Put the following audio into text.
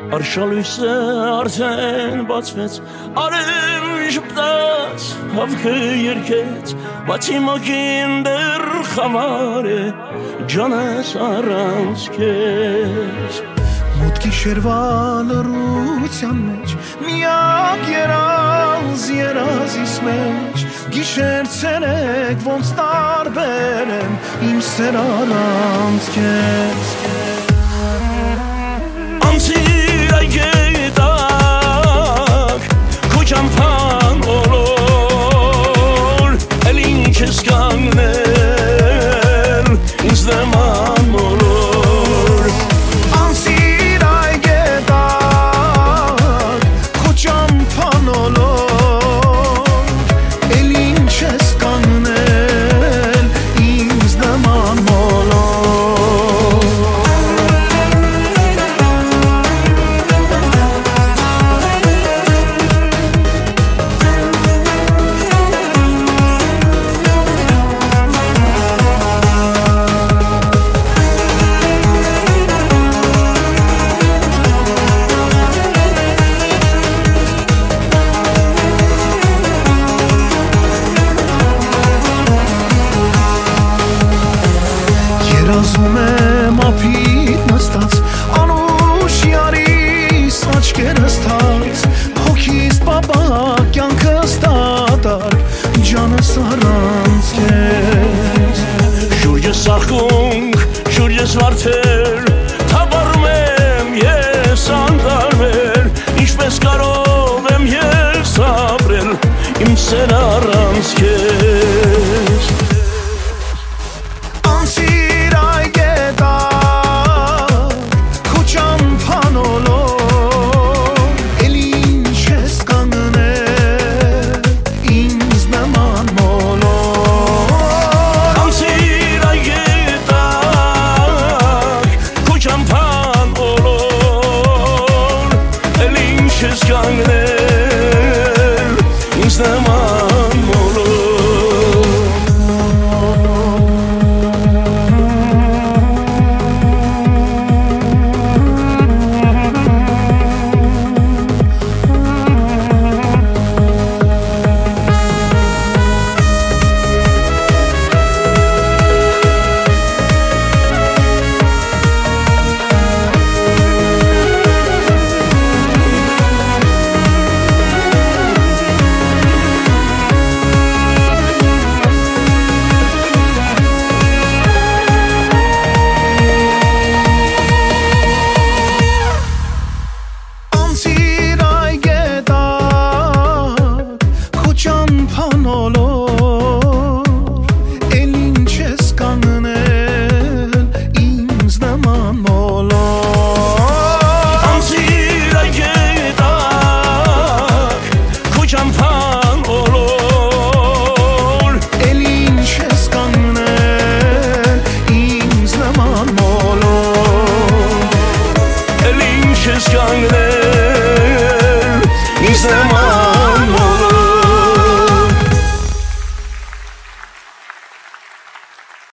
Արշալույսը արդեն բացվեց, արև ժպտաց, հավքը երկեց, բացի մոգին դեռ խավար է, ջանս առանց քեզ։ Մուտքի շերվա լռության մեջ, միակ երազիս մեջ, գիշեր ցերեկ ոնց տարբեր են, իմ սեր առանց քեզ։ Անցիր այգետակ, քո ճամփան ոլոր, էլ ինչ ես կանգնել, ինձ նման մոլոր։ Անցիր այգետակ, քո ճամփան ոլոր, էլ ինչ ես կանգնել, ինձ նման մոլոր։ Երազում եմ ապրիտ նստած, անուշ յարիս աչքերս թարց, հոգիս պապակ կյանքս դատարկ, ջանս առանց քեզ։ Շուրջս աղկունք, շուրջս վարդեր, թափառում եմ ես անտարբեր, ինչպես կարող եմ ես ապրել, իմ սեր առանց քեզ։ Անցիր այգետակ, քո ճամփան ոլոր, էլ ինչ ես կանգնել, ինձ նման մոլոր։ Անցիր այգետակ, քո ճամփան ոլոր, էլ ինչ ես կանգնել